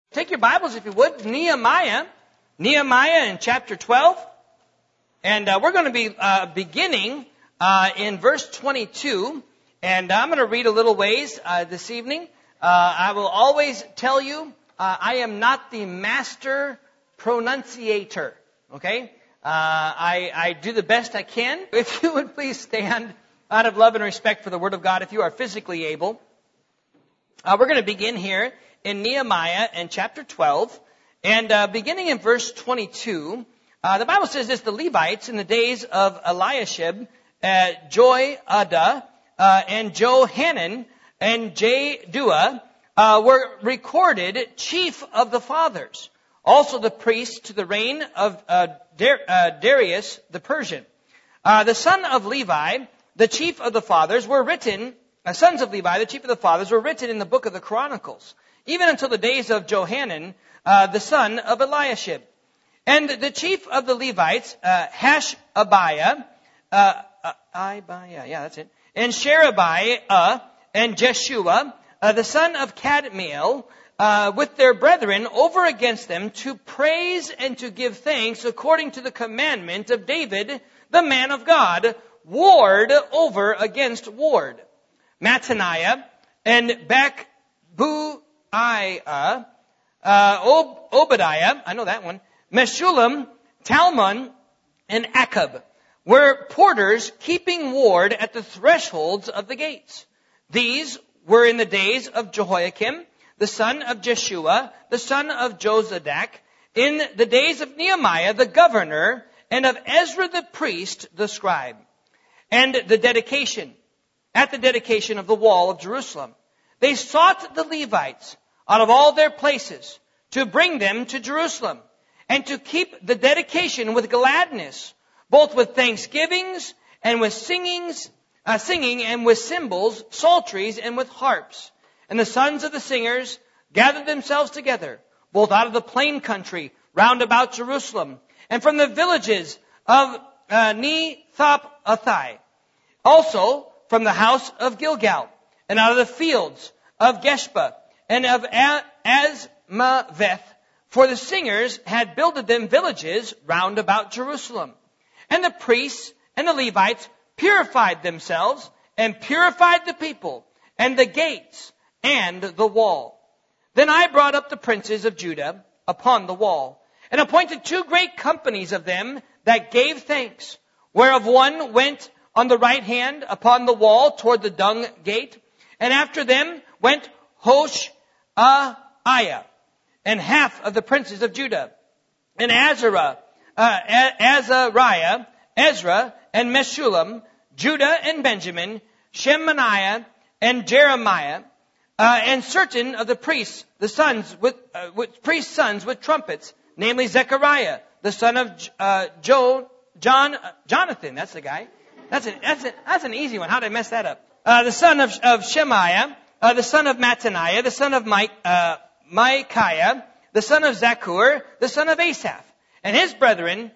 Take your Bibles, if you would, Nehemiah in chapter 12. And we're going to be beginning in verse 22. And I'm going to read a little ways this evening. I will always tell you, I am not the master pronunciator. Okay? I do the best I can. If you would please stand out of love and respect for the Word of God, if you are physically able. We're going to begin here in Nehemiah in chapter 12, and beginning in verse 22, the Bible says this: the Levites in the days of Eliashib, Joiada, and Johanan, and Jaddua were recorded chief of the fathers. Also the priests to the reign of Darius the Persian. The son of Levi, the chief of the fathers, were written, sons of Levi, the chief of the fathers, were written in the book of the Chronicles, even until the days of Johanan, the son of Eliashib. And the chief of the Levites, Hashabiah, and Sherebiah, and Jeshua, the son of Kadmiel, with their brethren over against them, to praise and to give thanks according to the commandment of David, the man of God, ward over against ward. Mattaniah and Bakbuiah, Obadiah, I know that one, Meshullam, Talmon, and Akab were porters keeping ward at the thresholds of the gates. These were in the days of Jehoiakim, the son of Jeshua, the son of Jozadak, in the days of Nehemiah, the governor, and of Ezra the priest, the scribe. And at the dedication of the wall of Jerusalem, they sought the Levites out of all their places to bring them to Jerusalem, and to keep the dedication with gladness, both with thanksgivings and with singing and with cymbals, psalteries, and with harps. And the sons of the singers gathered themselves together, both out of the plain country round about Jerusalem, and from the villages of Nethophhathai, also from the house of Gilgal, and out of the fields of Geshba, and of Azmaveth, for the singers had builded them villages round about Jerusalem. And the priests and the Levites purified themselves, and purified the people, and the gates, and the wall. Then I brought up the princes of Judah upon the wall, and appointed 2 great companies of them that gave thanks, whereof one went on the right hand upon the wall toward the dung gate, and after them went Hoshaiah, and half of the princes of Judah, and Azariah, Ezra, and Meshullam, Judah and Benjamin, Shemaiah, and Jeremiah, and certain of the priests, the sons with trumpets, namely Zechariah, the son of Jonathan. That's the guy. That's an easy one. How did I mess that up? The son of Shemaiah, the son of Mattaniah, the son of Micaiah, the son of Zakur, the son of Asaph, and his brethren,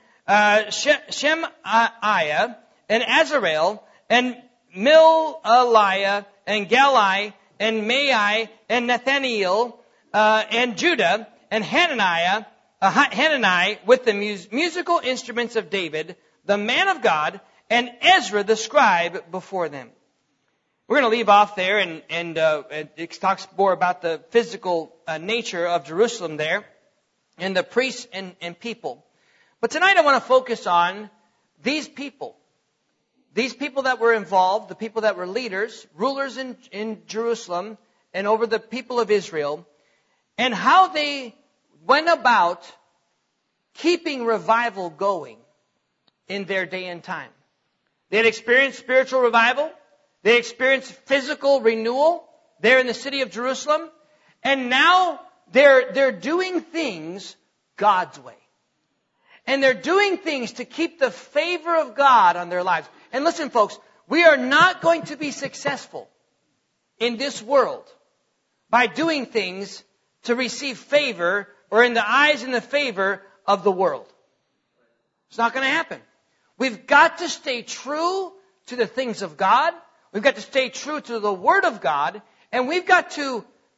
Shemaiah, and Azarel, and Milaliah, and Galai, and Mai, and Nathaniel, and Judah, and Hanani with the musical instruments of David, the man of God, and Ezra the scribe before them. We're going to leave off there, and it talks more about the physical nature of Jerusalem there, and the priests and people. But tonight I want to focus on these people that were involved, the people that were leaders, rulers in Jerusalem, and over the people of Israel, and how they went about keeping revival going in their day and time. They had experienced spiritual revival. They experienced physical renewal there in the city of Jerusalem. And now they're doing things God's way. And they're doing things to keep the favor of God on their lives. And listen, folks, we are not going to be successful in this world by doing things to receive favor or in the eyes and the favor of the world. It's not going to happen. We've got to stay true to the things of God. We've got to stay true to the Word of God. And we've got to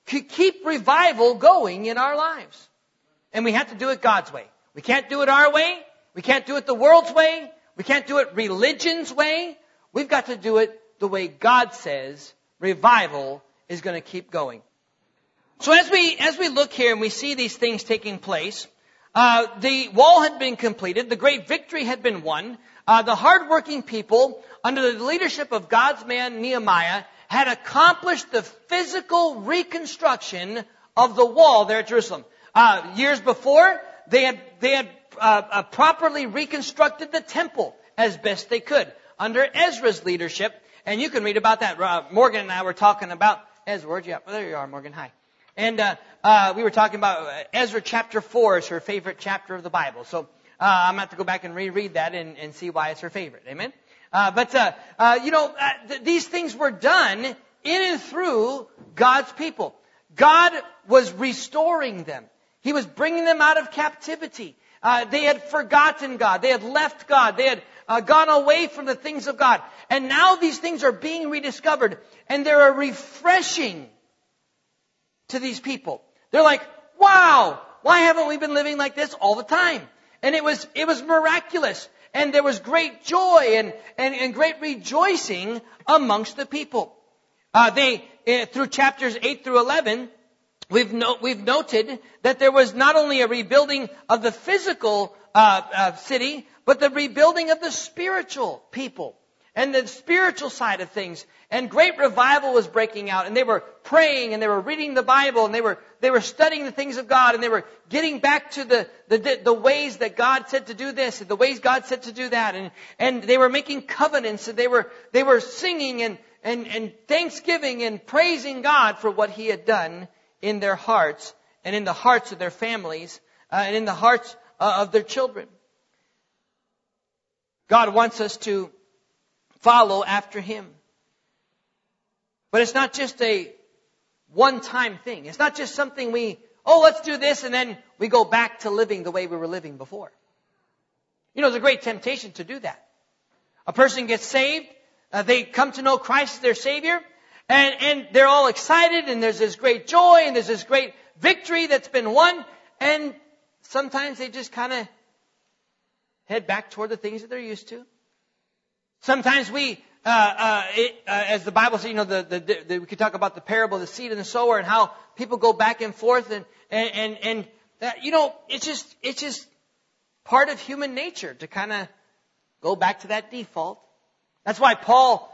keep revival going in our lives. And we have to do it God's way. We can't do it our way. We can't do it the world's way. We can't do it religion's way. We've got to do it the way God says revival is going to keep going. So as we look here and we see these things taking place, the wall had been completed. The great victory had been won. The hardworking people, under the leadership of God's man Nehemiah, had accomplished the physical reconstruction of the wall there at Jerusalem. Years before, they had properly reconstructed the temple as best they could under Ezra's leadership. And you can read about that. Morgan and I were talking about Ezra. Yeah, there you are, Morgan. Hi. And we were talking about Ezra chapter 4 is her favorite chapter of the Bible. So I'm going to have to go back and reread that and see why it's her favorite. Amen? These things were done in and through God's people. God was restoring them. He was bringing them out of captivity. They had forgotten God. They had left God. They had gone away from the things of God. And now these things are being rediscovered. And they're a refreshing to these people. They're like, wow, why haven't we been living like this all the time? And it was miraculous. And there was great joy and great rejoicing amongst the people. Through chapters 8 through 11, we've noted that there was not only a rebuilding of the physical city, but the rebuilding of the spiritual people and the spiritual side of things. And great revival was breaking out, and they were praying, and they were reading the Bible, and they were studying the things of God, and they were getting back to the ways that God said to do this, and the ways God said to do that, and they were making covenants, and they were singing and thanksgiving and praising God for what He had done in their hearts, and in the hearts of their families, and in the hearts of their children. God wants us to follow after Him. But it's not just a one-time thing. It's not just something let's do this, and then we go back to living the way we were living before. It's a great temptation to do that. A person gets saved, they come to know Christ as their Savior, and they're all excited, and there's this great joy, and there's this great victory that's been won, and sometimes they just kind of head back toward the things that they're used to. Sometimes as the Bible says, we could talk about the parable of the seed and the sower and how people go back and forth and it's just part of human nature to kind of go back to that default. That's why Paul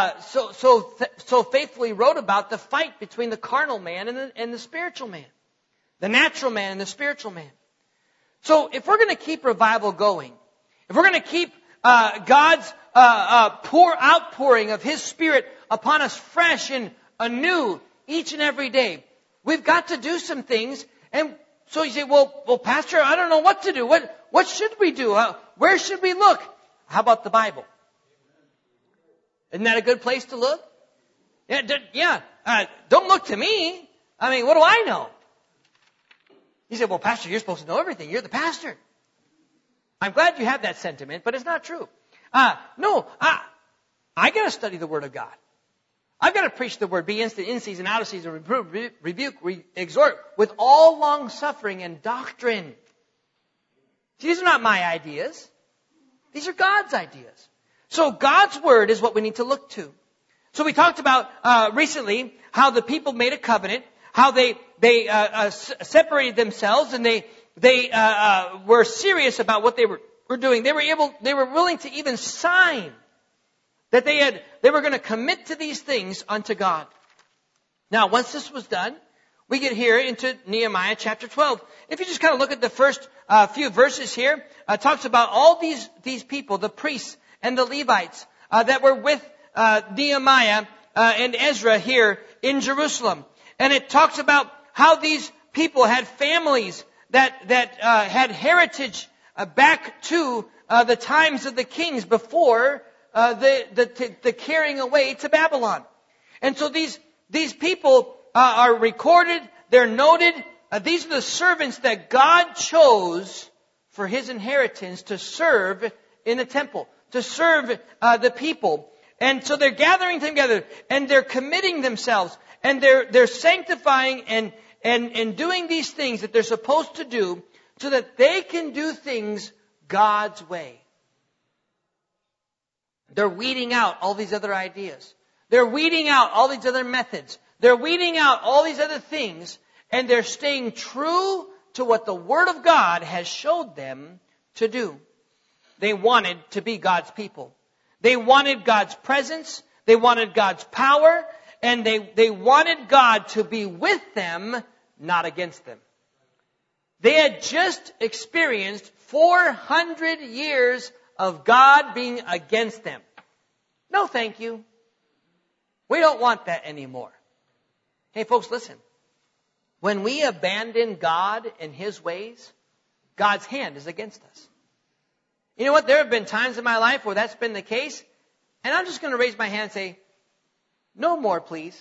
so faithfully wrote about the fight between the carnal man and the spiritual man, the natural man and the spiritual man. So if we're going to keep revival going, if we're going to keep God's outpouring of His Spirit upon us fresh and anew each and every day, we've got to do some things. And so you say, well, Pastor, I don't know what to do. What should we do? Where should we look? How about the Bible? Isn't that a good place to look? Yeah. Don't look to me. I mean, what do I know? You say, well, Pastor, you're supposed to know everything. You're the pastor. I'm glad you have that sentiment, but it's not true. No, I got to study the Word of God. I've got to preach the Word, be instant, in season, out of season, rebuke, exhort, with all long suffering and doctrine. See, these are not my ideas. These are God's ideas. So God's Word is what we need to look to. So we talked about recently how the people made a covenant, how they separated themselves, and they were serious about what they were doing. They were willing to even sign that they were going to commit to these things unto God. Now, once this was done, we get here into Nehemiah chapter 12. If you just kind of look at the first few verses here, it talks about all these people, the priests and the Levites, that were with Nehemiah and Ezra here in Jerusalem. And it talks about how these people had families that had heritage back to the times of the kings before the carrying away to Babylon. And so these people are recorded, they're noted. These are the servants that God chose for His inheritance to serve in the temple, to serve the people. And so they're gathering together and they're committing themselves. and they're sanctifying and doing these things that they're supposed to do so that they can do things God's way. They're weeding out all these other ideas. They're weeding out all these other methods. They're weeding out all these other things, and they're staying true to what the Word of God has showed them to do. They wanted to be God's people. They wanted God's presence. They wanted God's power. And they wanted God to be with them, not against them. They had just experienced 400 years of God being against them. No, thank you. We don't want that anymore. Hey, folks, listen. When we abandon God and His ways, God's hand is against us. You know what? There have been times in my life where that's been the case, and I'm just going to raise my hand and say, no more, please.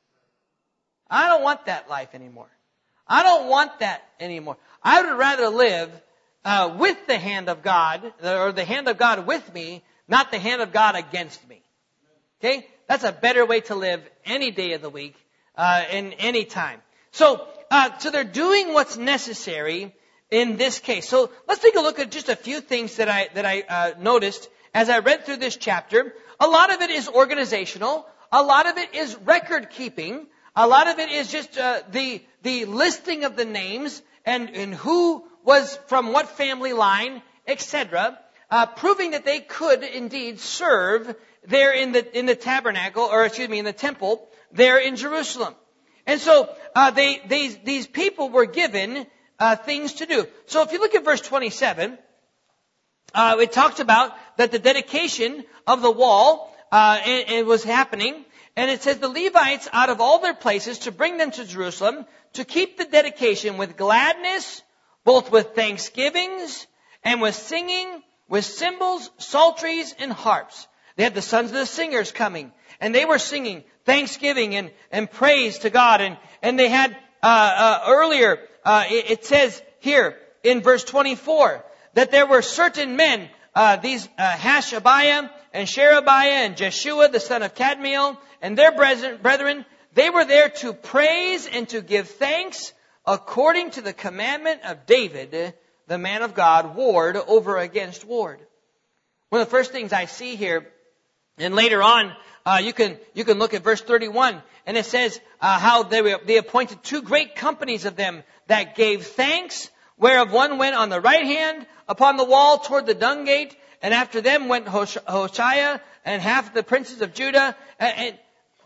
I don't want that life anymore. I don't want that anymore. I would rather live with the hand of God, or the hand of God with me, not the hand of God against me. Okay? That's a better way to live any day of the week, in any time. So they're doing what's necessary in this case. So let's take a look at just a few things that I noticed as I read through this chapter. A lot of it is organizational. A lot of it is record keeping. A lot of it is just the listing of the names and who was from what family line, etc., proving that they could indeed serve there in the tabernacle, or in the temple there in Jerusalem. And so these people were given things to do. So if you look at verse 27, it talks about that the dedication of the wall it was happening. And it says the Levites out of all their places to bring them to Jerusalem to keep the dedication with gladness, both with thanksgivings and with singing, with cymbals, psalteries, and harps. They had the sons of the singers coming, and they were singing thanksgiving and praise to God. And they had earlier, it says here in verse 24, that there were certain men, these Hashabiah and Sherebiah and Jeshua, the son of Kadmiel, and their brethren, they were there to praise and to give thanks according to the commandment of David, the man of God, ward over against ward. One of the first things I see here, and later on, you can look at verse 31, and it says how they appointed 2 great companies of them that gave thanks, whereof one went on the right hand upon the wall toward the dung gate, and after them went Hoshea and half the princes of Judah. And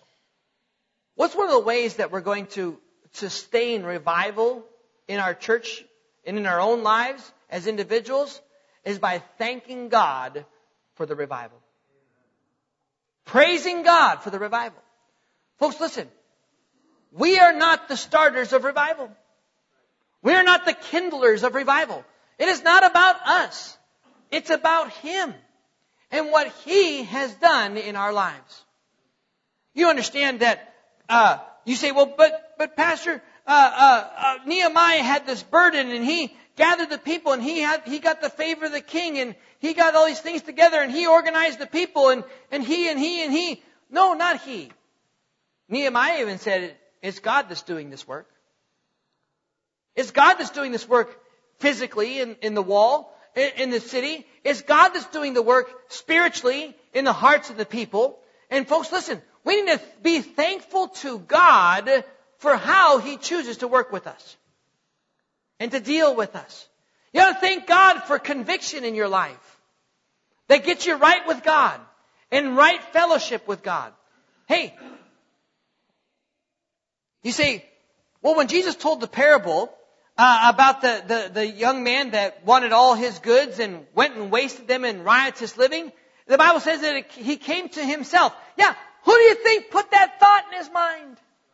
what's one of the ways that we're going to sustain revival in our church and in our own lives as individuals is by thanking God for the revival. Praising God for the revival. Folks, listen. We are not the starters of revival. We are not the kindlers of revival. It is not about us. It's about Him and what He has done in our lives. You understand that you say, well, but Pastor, Nehemiah had this burden, and he gathered the people, and he got the favor of the king, and he got all these things together, and he organized the people, and he. No, not he. Nehemiah even said, it's God that's doing this work. It's God that's doing this work physically in the wall, in the city. It's God that's doing the work spiritually in the hearts of the people. And folks, listen, we need to be thankful to God for how He chooses to work with us and to deal with us. You ought to thank God for conviction in your life that gets you right with God and right fellowship with God. Hey, you say, well, when Jesus told the parable about the young man that wanted all his goods and went and wasted them in riotous living, the Bible says that he came to himself. Yeah, who do you think put that thought in his mind?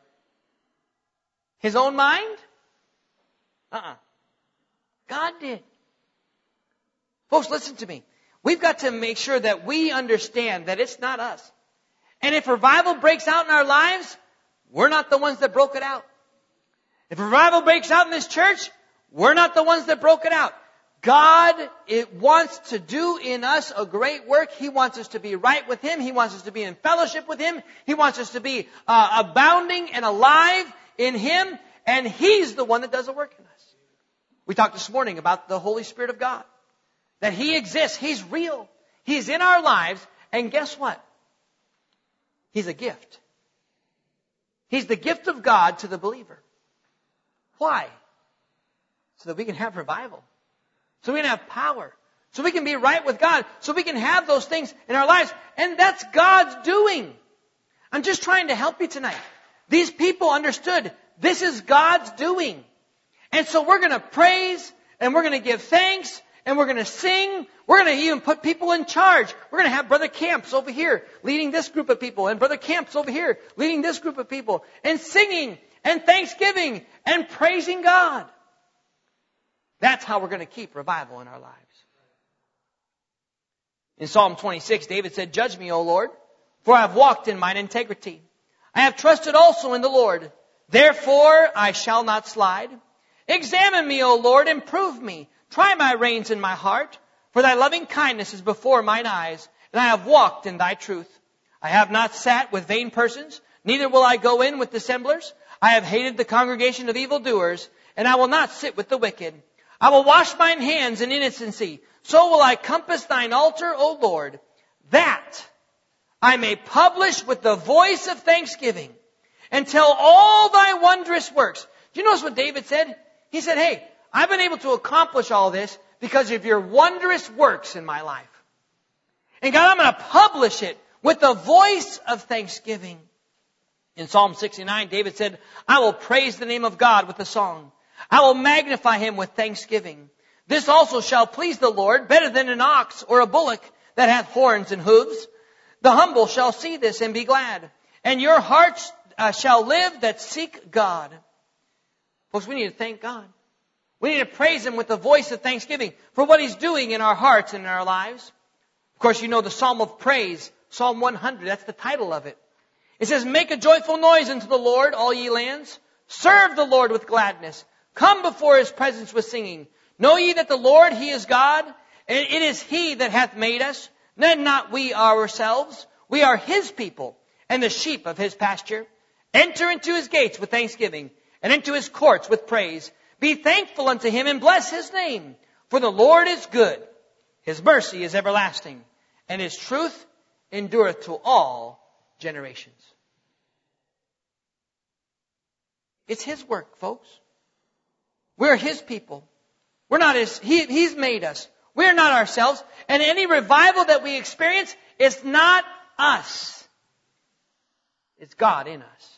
His own mind? God did. Folks, listen to me. We've got to make sure that we understand that it's not us. And if revival breaks out in our lives, we're not the ones that broke it out. If revival breaks out in this church, we're not the ones that broke it out. God wants to do in us a great work. He wants us to be right with Him. He wants us to be in fellowship with Him. He wants us to be abounding and alive in Him. And He's the one that does the work in us. We talked this morning about the Holy Spirit of God. That He exists. He's real. He's in our lives. And guess what? He's a gift. He's the gift of God to the believer. Why? So that we can have revival. So we can have power. So we can be right with God. So we can have those things in our lives. And that's God's doing. I'm just trying to help you tonight. These people understood this is God's doing. And so we're going to praise and we're going to give thanks and we're going to sing. We're going to even put people in charge. We're going to have Brother Camps over here leading this group of people and Brother Camps over here leading this group of people and singing and thanksgiving and praising God. That's how we're going to keep revival in our lives. In Psalm 26, David said, "Judge me, O Lord, for I have walked in mine integrity. I have trusted also in the Lord. Therefore I shall not slide. Examine me, O Lord, and prove me. Try my reins in my heart. For thy loving kindness is before mine eyes, and I have walked in thy truth. I have not sat with vain persons, neither will I go in with dissemblers. I have hated the congregation of evildoers, and I will not sit with the wicked. I will wash mine hands in innocency. So will I compass thine altar, O Lord, that I may publish with the voice of thanksgiving and tell all thy wondrous works." Do you notice what David said? He said, hey, I've been able to accomplish all this because of your wondrous works in my life. And God, I'm going to publish it with the voice of thanksgiving. In Psalm 69, David said, "I will praise the name of God with a song. I will magnify Him with thanksgiving. This also shall please the Lord, better than an ox or a bullock that hath horns and hooves. The humble shall see this and be glad. And your hearts shall live that seek God." Folks, we need to thank God. We need to praise Him with the voice of thanksgiving for what He's doing in our hearts and in our lives. Of course, you know the Psalm of Praise, Psalm 100, that's the title of it. It says, "Make a joyful noise unto the Lord, all ye lands. Serve the Lord with gladness. Come before His presence with singing. Know ye that the Lord, He is God, and it is He that hath made us, and not we ourselves. We are His people, and the sheep of His pasture. Enter into His gates with thanksgiving, and into His courts with praise. Be thankful unto Him, and bless His name. For the Lord is good. His mercy is everlasting, and His truth endureth to all generations." It's His work, folks. We're His people. We're not His. He's made us. We're not ourselves. And any revival that we experience is not us. It's God in us.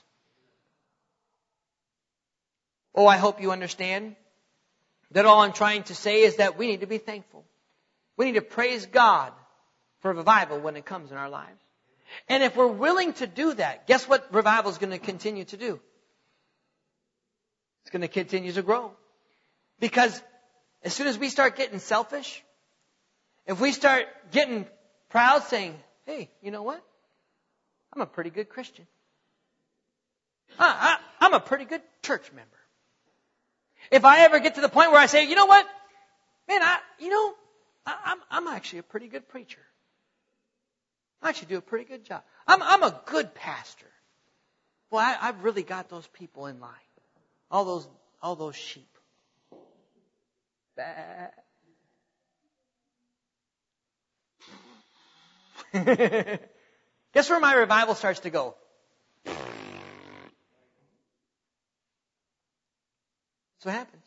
Oh, I hope you understand that all I'm trying to say is that we need to be thankful. We need to praise God for revival when it comes in our lives. And if we're willing to do that, guess what revival is going to continue to do? It's going to continue to grow. Because as soon as we start getting selfish, if we start getting proud saying, hey, you know what? I'm a pretty good Christian. I'm a pretty good church member. If I ever get to the point where I say, you know what? Man, I'm actually a pretty good preacher. I actually do a pretty good job. I'm a good pastor. Well, I've really got those people in line. All those sheep. Bah. Guess where my revival starts to go? That's what happens.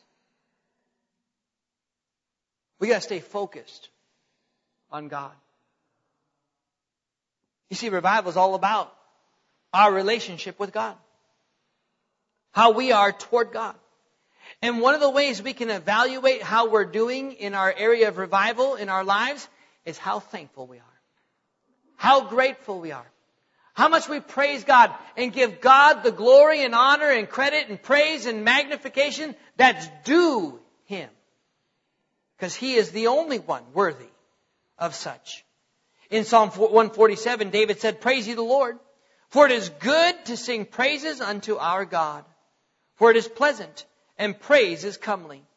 We got to stay focused on God. You see, revival is all about our relationship with God. How we are toward God. And one of the ways we can evaluate how we're doing in our area of revival in our lives is how thankful we are. How grateful we are. How much we praise God and give God the glory and honor and credit and praise and magnification that's due Him. Because He is the only one worthy of such. In Psalm 147, David said, "Praise ye the Lord, for it is good to sing praises unto our God. For it is pleasant, and praise is comely.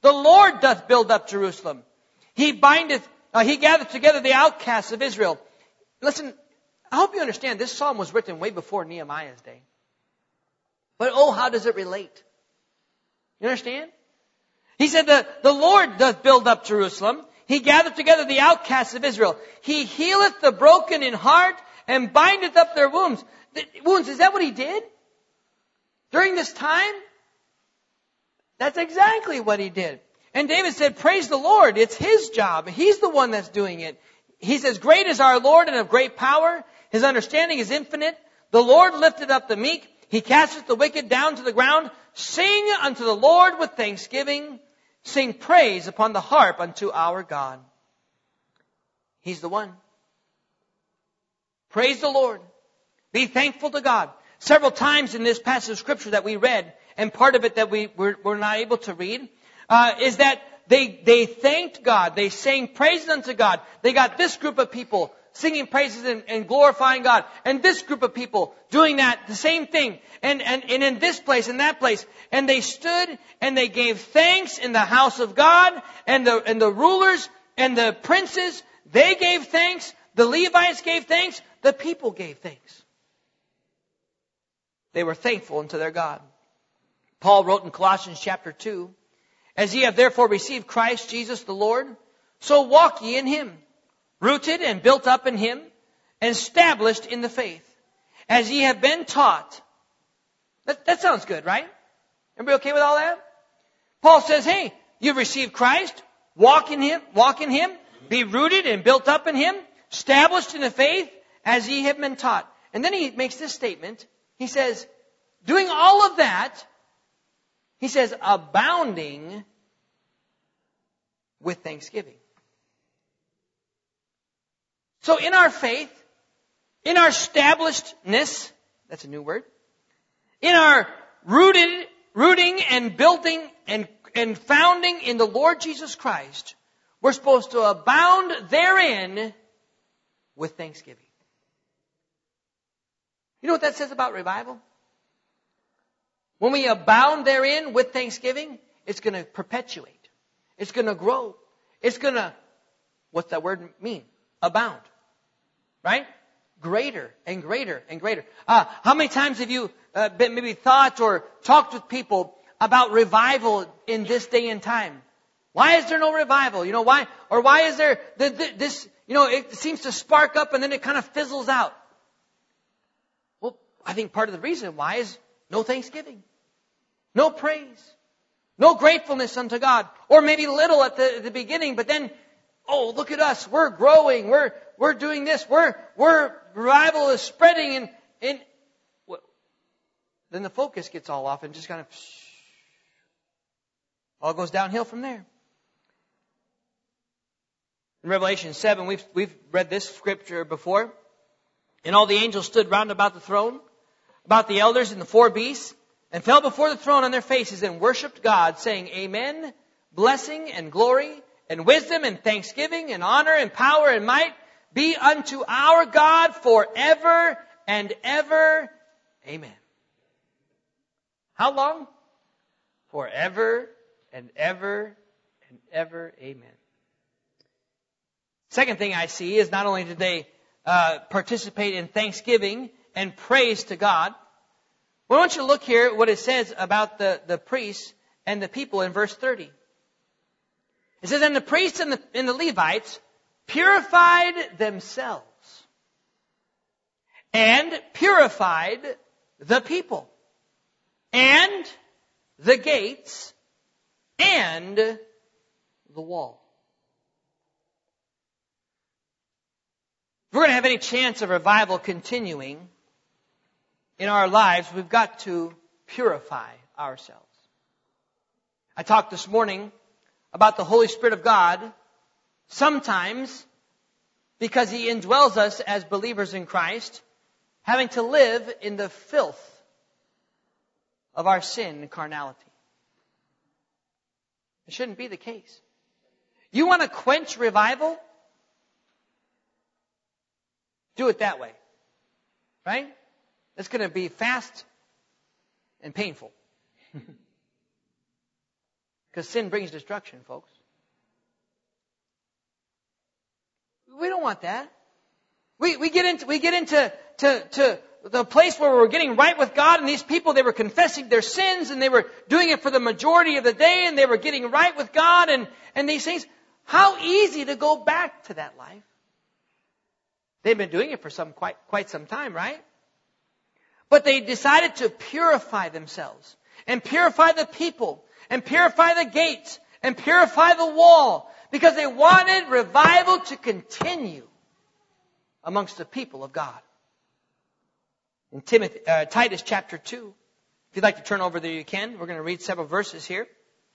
The Lord doth build up Jerusalem. He gathereth together the outcasts of Israel. Listen, I hope you understand this psalm was written way before Nehemiah's day. But oh, how does it relate? You understand? He said the Lord doth build up Jerusalem. He gathereth together the outcasts of Israel. He healeth the broken in heart and bindeth up their wounds. Is that what he did? During this time? That's exactly what he did. And David said, praise the Lord. It's his job. He's the one that's doing it. He says, great is our Lord and of great power. His understanding is infinite. The Lord lifted up the meek. He casteth the wicked down to the ground. Sing unto the Lord with thanksgiving. Sing praise upon the harp unto our God. He's the one. Praise the Lord. Be thankful to God. Several times in this passage of Scripture that we read, and part of it that we're not able to read, is that they thanked God. They sang praises unto God. They got this group of people singing praises and glorifying God. And this group of people doing that, the same thing. And in this place and that place. And they stood and they gave thanks in the house of God. And the rulers and the princes, they gave thanks. The Levites gave thanks. The people gave thanks. They were thankful unto their God. Paul wrote in Colossians chapter 2, as ye have therefore received Christ Jesus the Lord, so walk ye in him, rooted and built up in him, and established in the faith, as ye have been taught. That sounds good, right? Everybody okay with all that? Paul says, hey, you've received Christ, walk in him, be rooted and built up in him, established in the faith, as ye have been taught. And then he makes this statement. He says, doing all of that, he says, abounding with thanksgiving. So in our faith, in our establishedness, that's a new word, in our rooting and building and founding in the Lord Jesus Christ, we're supposed to abound therein with thanksgiving. You know what that says about revival? When we abound therein with thanksgiving, it's going to perpetuate. It's going to grow. It's going to, what's that word mean? Abound. Right? Greater and greater and greater. How many times have you been maybe thought or talked with people about revival in this day and time? Why is there no revival? You know, why? Or why is there this, you know, it seems to spark up and then it kind of fizzles out. Well, I think part of the reason why is no thanksgiving. No praise. No gratefulness unto God. Or maybe little at the beginning, but then, oh, look at us. We're growing. We're doing this. Revival is spreading and then the focus gets all off and just kind of all goes downhill from there. In Revelation 7, we've read this scripture before. And all the angels stood round about the throne, about the elders and the four beasts, and fell before the throne on their faces and worshipped God, saying, Amen, blessing and glory and wisdom and thanksgiving and honor and power and might be unto our God forever and ever. Amen. How long? Forever and ever and ever. Amen. Second thing I see is not only did they participate in thanksgiving and praise to God, well, I want you to look here at what it says about the priests and the people in verse 30. It says, and the priests and the Levites purified themselves and purified the people and the gates and the wall. If we're going to have any chance of revival continuing in our lives, we've got to purify ourselves. I talked this morning about the Holy Spirit of God, sometimes because He indwells us as believers in Christ, having to live in the filth of our sin and carnality. It shouldn't be the case. You want to quench revival? Do it that way. Right? It's going to be fast and painful. Because sin brings destruction, folks. We don't want that. We get into the place where we're getting right with God, and these people, they were confessing their sins, and they were doing it for the majority of the day, and they were getting right with God, and these things. How easy to go back to that life. They've been doing it for quite some time, right? But they decided to purify themselves, and purify the people, and purify the gates, and purify the wall, because they wanted revival to continue amongst the people of God. In Titus chapter 2, if you'd like to turn over there, you can. We're going to read several verses here.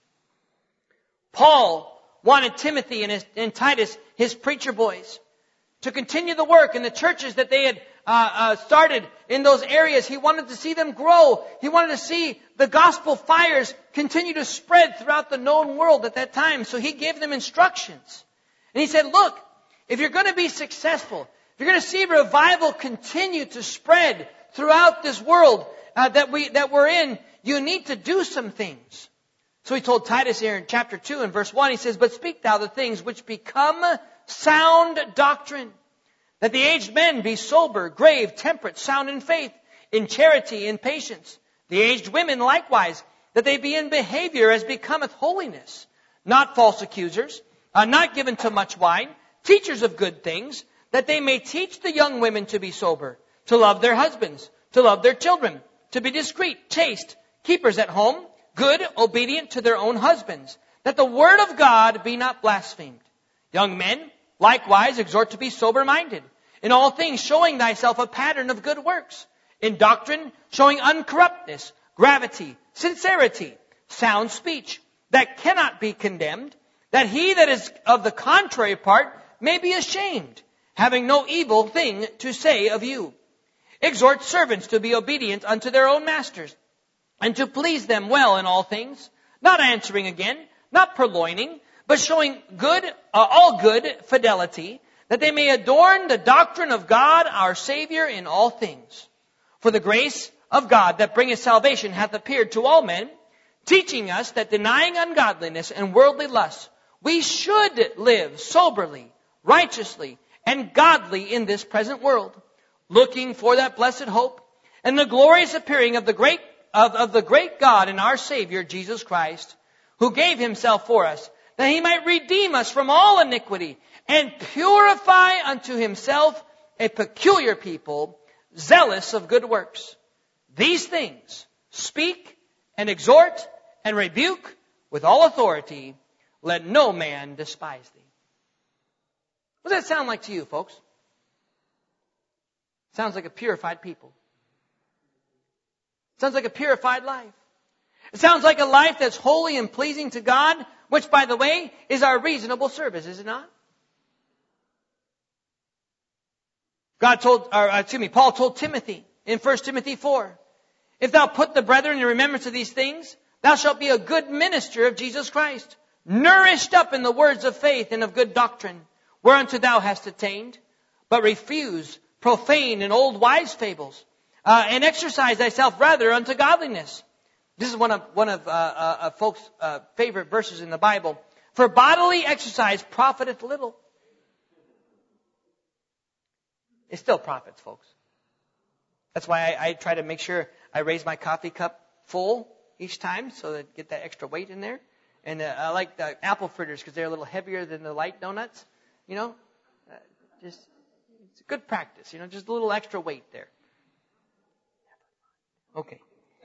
Paul wanted Timothy and Titus, his preacher boys, to continue the work in the churches that they had started in those areas. He wanted to see them grow. He wanted to see the gospel fires continue to spread throughout the known world at that time. So he gave them instructions. And he said, look, if you're going to be successful, if you're going to see revival continue to spread throughout this world that we're in, you need to do some things. So he told Titus here in chapter 2 and verse 1, he says, but speak thou the things which become sound doctrine, that the aged men be sober, grave, temperate, sound in faith, in charity, in patience. The aged women likewise, that they be in behavior as becometh holiness, not false accusers, not given to much wine, teachers of good things, that they may teach the young women to be sober, to love their husbands, to love their children, to be discreet, chaste, keepers at home, good, obedient to their own husbands, that the word of God be not blasphemed. Young men, likewise, exhort to be sober-minded, in all things showing thyself a pattern of good works, in doctrine showing uncorruptness, gravity, sincerity, sound speech, that cannot be condemned, that he that is of the contrary part may be ashamed, having no evil thing to say of you. Exhort servants to be obedient unto their own masters, and to please them well in all things, not answering again, not purloining, but showing all good fidelity, that they may adorn the doctrine of God our Savior in all things. For the grace of God that bringeth salvation hath appeared to all men, teaching us that denying ungodliness and worldly lusts, we should live soberly, righteously, and godly in this present world, looking for that blessed hope and the glorious appearing of the great God and our Savior Jesus Christ, who gave himself for us, that he might redeem us from all iniquity and purify unto himself a peculiar people, zealous of good works. These things speak and exhort and rebuke with all authority. Let no man despise thee. What does that sound like to you, folks? Sounds like a purified people. Sounds like a purified life. It sounds like a life that's holy and pleasing to God, which, by the way, is our reasonable service, is it not? Paul told Timothy in 1 Timothy 4, if thou put the brethren in remembrance of these things, thou shalt be a good minister of Jesus Christ, nourished up in the words of faith and of good doctrine, whereunto thou hast attained, but refuse profane and old wives' fables, and exercise thyself rather unto godliness. This is one of folks' favorite verses in the Bible. For bodily exercise profiteth little. It still profits, folks. That's why I try to make sure I raise my coffee cup full each time so that I get that extra weight in there. And I like the apple fritters because they're a little heavier than the light donuts. You know, it's a good practice. You know, just a little extra weight there. Okay.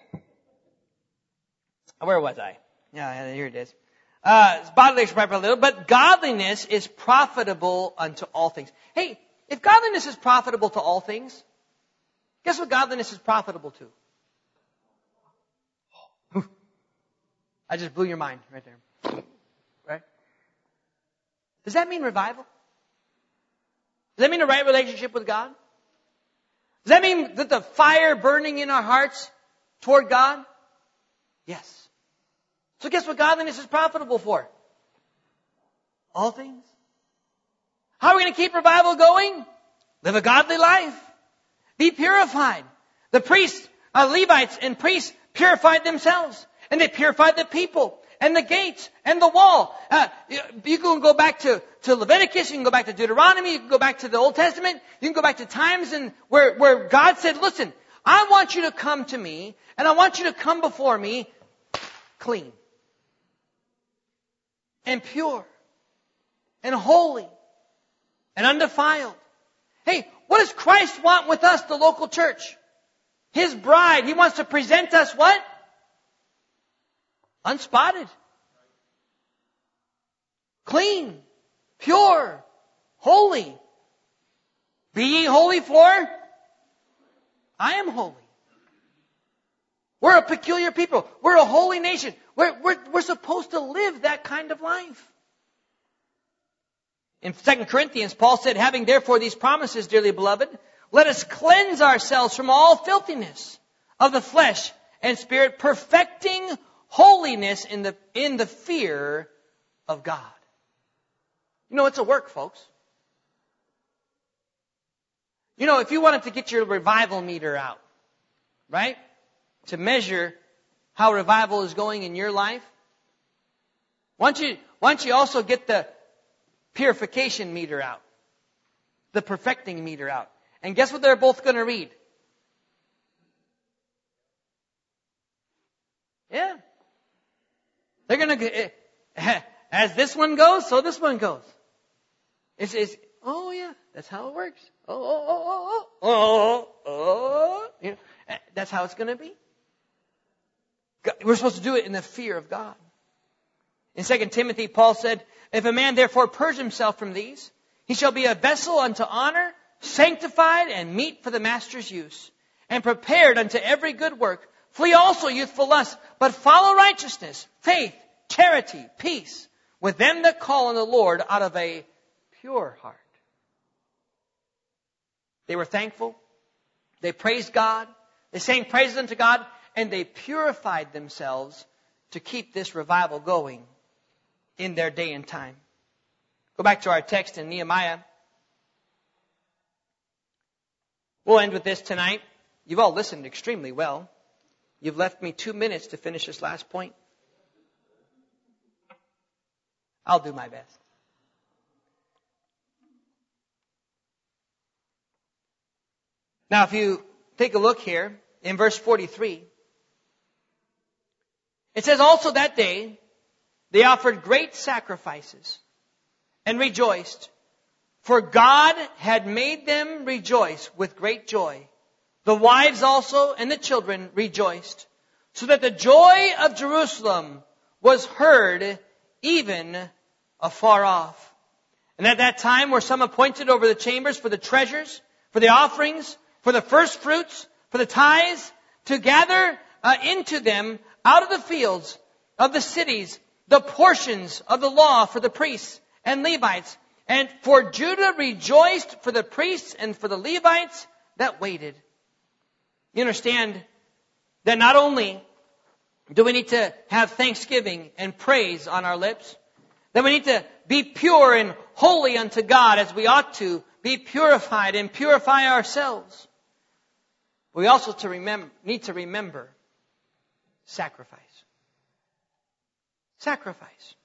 Where was I? Yeah, here it is. Bodily exercise profiteth little, but godliness is profitable unto all things. Hey, if godliness is profitable to all things, guess what godliness is profitable to? I just blew your mind right there. Right? Does that mean revival? Does that mean a right relationship with God? Does that mean that the fire burning in our hearts toward God? Yes. So guess what godliness is profitable for? All things. How are we going to keep revival going? Live a godly life. Be purified. The priests, Levites and priests purified themselves. And they purified the people. and the gates and the wall. You can go back to Leviticus, you can go back to Deuteronomy, you can go back to the Old Testament, you can go back to times where God said, listen, I want you to come to me, and I want you to come before me clean and pure and holy and undefiled. Hey, what does Christ want with us, the local church? His bride. He wants to present us what? Unspotted. Clean. Pure. Holy. Be ye holy for I am holy. We're a peculiar people. We're a holy nation. We're supposed to live that kind of life. In 2 Corinthians, Paul said, having therefore these promises, dearly beloved, let us cleanse ourselves from all filthiness of the flesh and spirit, perfecting holiness in the fear of God. You know, it's a work, folks. You know, if you wanted to get your revival meter out, right, to measure how revival is going in your life, why don't you also get the purification meter out, the perfecting meter out. And guess what they're both going to read? Yeah. They're going to, as this one goes, so this one goes. It's oh yeah, that's how it works. You know, that's how it's going to be. We're supposed to do it in the fear of God. In 2 Timothy, Paul said, if a man therefore purge himself from these, he shall be a vessel unto honor, sanctified and meet for the master's use, and prepared unto every good work. Flee also youthful lusts, but follow righteousness, faith, charity, peace, with them that call on the Lord out of a pure heart. They were thankful. They praised God. They sang praises unto God, and they purified themselves to keep this revival going in their day and time. Go back to our text in Nehemiah. We'll end with this tonight. You've all listened extremely well. You've left me 2 minutes to finish this last point. I'll do my best. Now, if you take a look here in verse 43, it says, also that day they offered great sacrifices and rejoiced, for God had made them rejoice with great joy. The wives also and the children rejoiced, so that the joy of Jerusalem was heard even afar off. And at that time were some appointed over the chambers for the treasures, for the offerings, for the first fruits, for the tithes, to gather into them out of the fields of the cities the portions of the law for the priests and Levites. And for Judah rejoiced for the priests and for the Levites that waited. You understand that not only do we need to have thanksgiving and praise on our lips, that we need to be pure and holy unto God as we ought to be purified and purify ourselves. We also need to remember sacrifice. Sacrifice.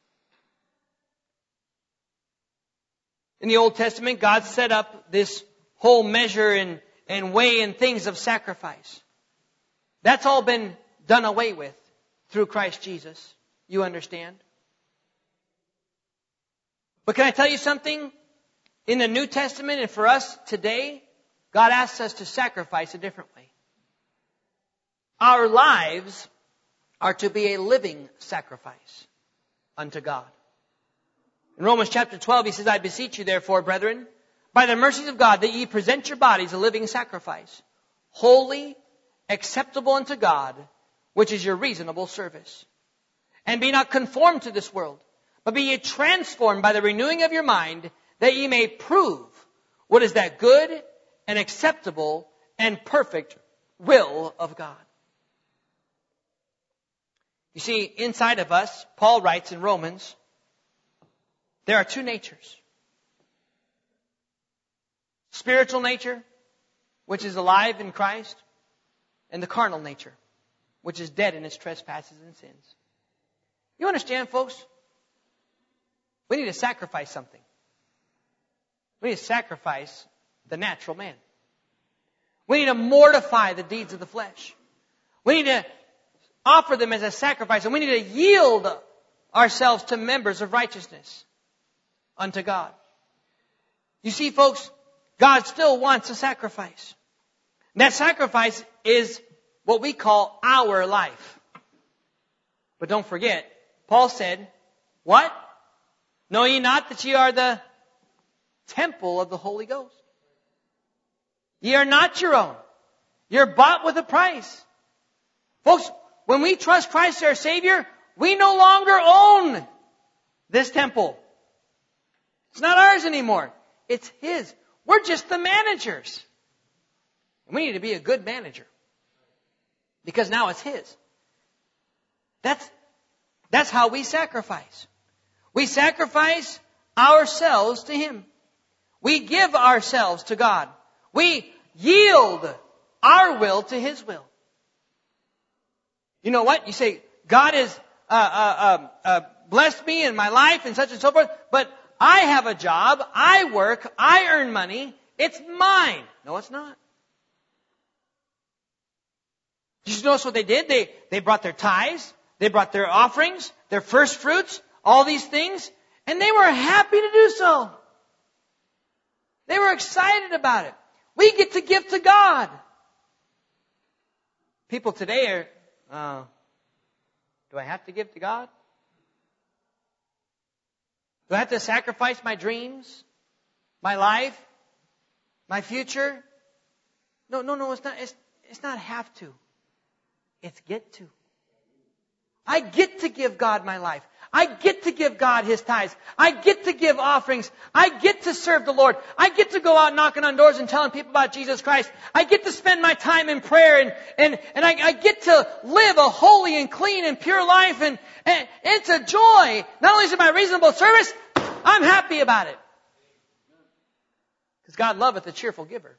In the Old Testament, God set up this whole measure and way and things of sacrifice. That's all been done away with through Christ Jesus. You understand? But can I tell you something? In the New Testament and for us today, God asks us to sacrifice a different way. Our lives are to be a living sacrifice unto God. In Romans chapter 12, he says, I beseech you therefore, brethren, by the mercies of God, that ye present your bodies a living sacrifice, holy, acceptable unto God, which is your reasonable service. And be not conformed to this world, but be ye transformed by the renewing of your mind, that ye may prove what is that good and acceptable and perfect will of God. You see, inside of us, Paul writes in Romans, there are two natures. Spiritual nature, which is alive in Christ, and the carnal nature, which is dead in its trespasses and sins. You understand, folks? We need to sacrifice something. We need to sacrifice the natural man. We need to mortify the deeds of the flesh. We need to offer them as a sacrifice, and we need to yield ourselves to members of righteousness unto God. You see, folks, God still wants a sacrifice. And that sacrifice is what we call our life. But don't forget, Paul said, what? Know ye not that ye are the temple of the Holy Ghost? Ye are not your own. You're bought with a price. Folks, when we trust Christ our Savior, we no longer own this temple. It's not ours anymore. It's His. We're just the managers. And we need to be a good manager. Because now it's His. That's how we sacrifice. We sacrifice ourselves to Him. We give ourselves to God. We yield our will to His will. You know what? You say, God has blessed me in my life and such and so forth, but I have a job, I work, I earn money, it's mine. No, it's not. Did you notice what they did? They brought their tithes, they brought their offerings, their first fruits, all these things, and they were happy to do so. They were excited about it. We get to give to God. People today are, do I have to give to God? Do I have to sacrifice my dreams, my life, my future? No, it's not. It's not have to. It's get to. I get to give God my life. I get to give God His tithes. I get to give offerings. I get to serve the Lord. I get to go out knocking on doors and telling people about Jesus Christ. I get to spend my time in prayer and I get to live a holy and clean and pure life, and it's a joy. Not only is it my reasonable service, I'm happy about it. Because God loveth a cheerful giver.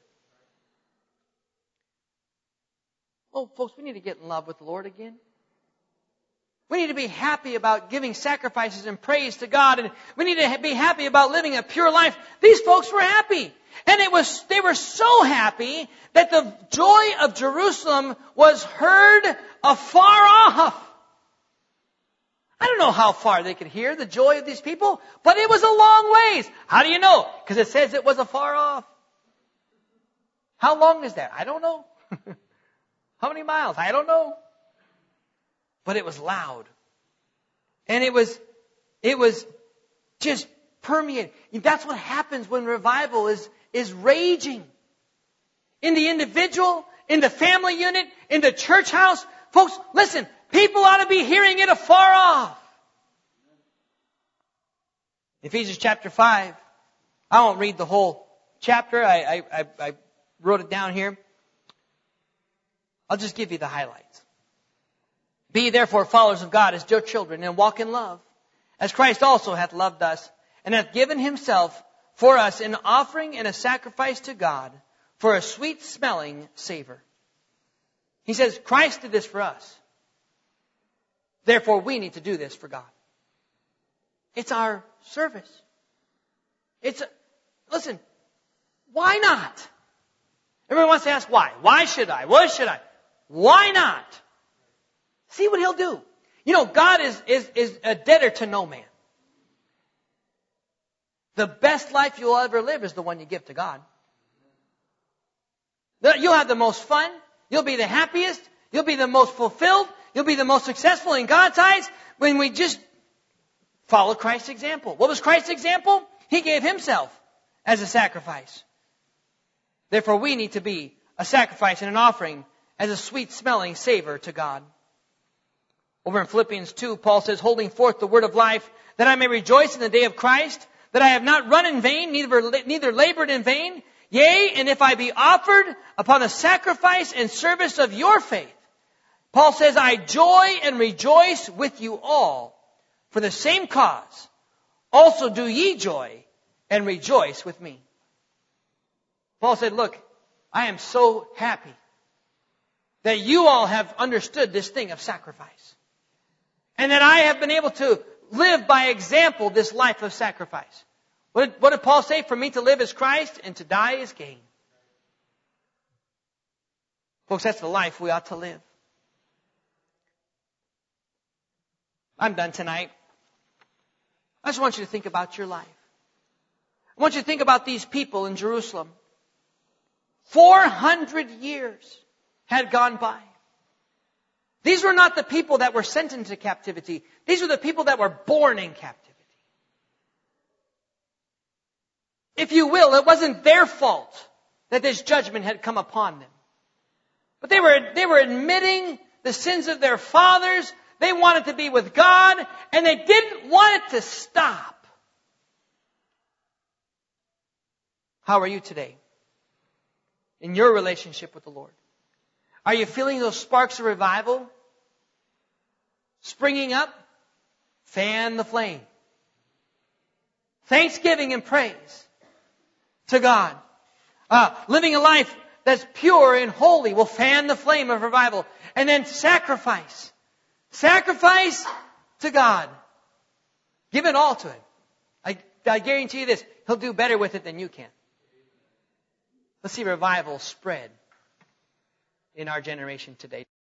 Oh, folks, we need to get in love with the Lord again. We need to be happy about giving sacrifices and praise to God, and we need to be happy about living a pure life. These folks were happy. And they were so happy that the joy of Jerusalem was heard afar off. I don't know how far they could hear the joy of these people, but it was a long ways. How do you know? Because it says it was afar off. How long is that? I don't know. How many miles? I don't know. But it was loud. And it was just permeating. That's what happens when revival is raging. In the individual, in the family unit, in the church house. Folks, listen, people ought to be hearing it afar off. Ephesians chapter 5. I won't read the whole chapter. I wrote it down here. I'll just give you the highlights. Be therefore followers of God as dear children, and walk in love, as Christ also hath loved us, and hath given Himself for us an offering and a sacrifice to God, for a sweet smelling savor. He says, Christ did this for us. Therefore, we need to do this for God. It's our service. Listen, why not? Everyone wants to ask why. Why should I? What should I? Why not? See what He'll do. You know, God is a debtor to no man. The best life you'll ever live is the one you give to God. You'll have the most fun. You'll be the happiest. You'll be the most fulfilled. You'll be the most successful in God's eyes when we just follow Christ's example. What was Christ's example? He gave Himself as a sacrifice. Therefore, we need to be a sacrifice and an offering as a sweet-smelling savor to God. Over in Philippians 2, Paul says, holding forth the word of life, that I may rejoice in the day of Christ, that I have not run in vain, neither labored in vain. Yea, and if I be offered upon the sacrifice and service of your faith, Paul says, I joy and rejoice with you all for the same cause. Also do ye joy and rejoice with me. Paul said, look, I am so happy that you all have understood this thing of sacrifice. And that I have been able to live by example this life of sacrifice. What did Paul say? For me to live is Christ and to die is gain. Folks, that's the life we ought to live. I'm done tonight. I just want you to think about your life. I want you to think about these people in Jerusalem. 400 years had gone by. These were not the people that were sent into captivity. These were the people that were born in captivity. If you will, it wasn't their fault that this judgment had come upon them. But they were admitting the sins of their fathers. They wanted to be with God, and they didn't want it to stop. How are you today in your relationship with the Lord? Are you feeling those sparks of revival springing up? Fan the flame. Thanksgiving and praise to God. Living a life that's pure and holy will fan the flame of revival. And then sacrifice. Sacrifice to God. Give it all to Him. I guarantee you this. He'll do better with it than you can. Let's see revival spread in our generation today.